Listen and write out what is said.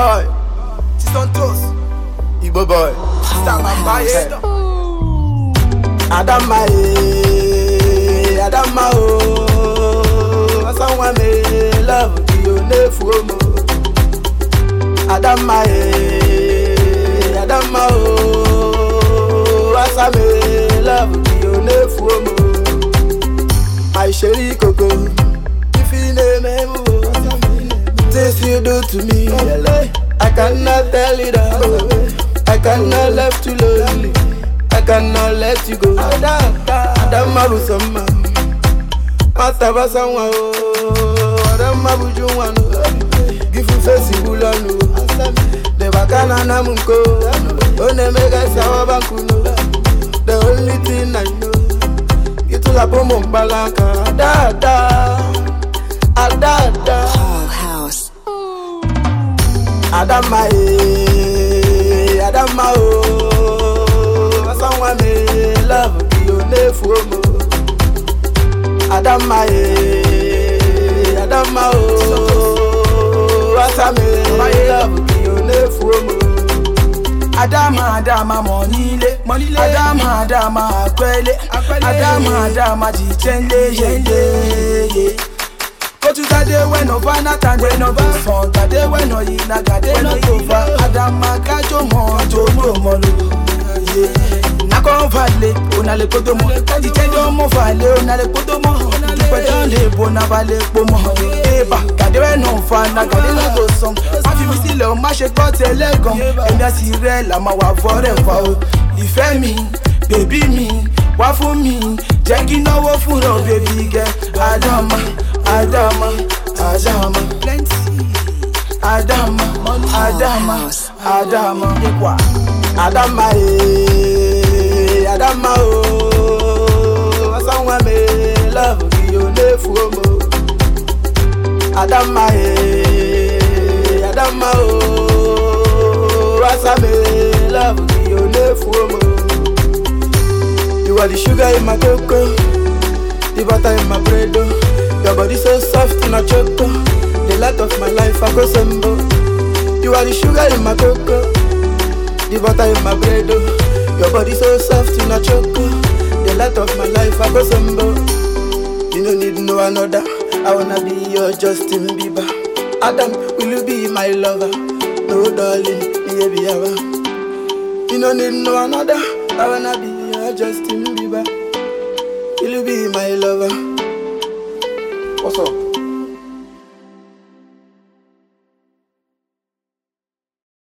boy, Santos, Igbo boy, Star Mampaye, Adama, Adama, oh, someone may love you, nefumo. Adama, Adama, oh, asame love you, nefumo. My sherry coco, if you name me. Things you do to me, I cannot tell it all. I cannot left you lonely. I cannot let you go. Adama busama, mataba sanwa o. Adama bujuwano, give you face ibulano. The bakana na munko, one mega sawa bankuno. The only thing I know, itu la pomo balaka. Adada. Adama, Adama, oh, someone may love you, nefumo. Adama, Adama, oh, asame love you, nefumo. Adama, Adama, monile, Adama, Adama, akwele, Adama, Adama, jitende, go to that day when no banana and when no phone. That day when no ina, that day no over. Adama kajo mo, jomo molo. Na kon vale, ona le kodomo. Di tendo mo vale, ona le kodomo. Di pedon le bona vale pomo. Eba, kade when no fan, na kade no go song. Afi mi si le o ma se gbọ́ telegon. Emi asi re la ma wa forever o. Ìfẹ́ mi, baby mi, wá fún mi. Jẹ́ kí náwó fún ọ, baby girl. Adama. Adama, Adama, Adama, Adama, Adama, Adama, Adama, oh, someone may love you, nefumo. Adama, Adama, oh, asame love you, nefumo. You are the sugar in my cocoa, the butter in my bread. Your body so soft in a choco. The light of my life I go sembo. You are the sugar in my cocoa, the butter in my bread. Your body so soft in a choco. The light of my life I go sembo. You don't need no another. I wanna be your Justin Bieber. Adam, will you be my lover? No darling, baby ever. You don't need no another. I wanna be your Justin Bieber. Will you be my lover? What's up?